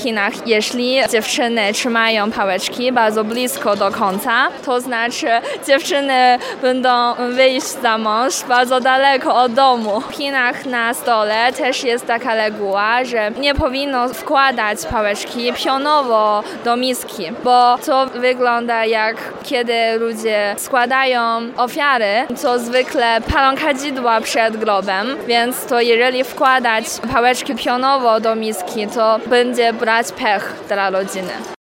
Chinach, jeśli dziewczyny trzymają pałeczki bardzo blisko do końca, to znaczy dziewczyny będą wyjść za mąż bardzo daleko od domu. W Chinach na stole też jest taka reguła, że nie powinno wkładać pałeczki pionowo do miski, bo to wygląda jak kiedy ludzie składają ofiary, to zwykle palą kadzidła przed grobem, więc to jeżeli wkładać pałeczki pionowo do miski, to będzie brać pech dla rodziny.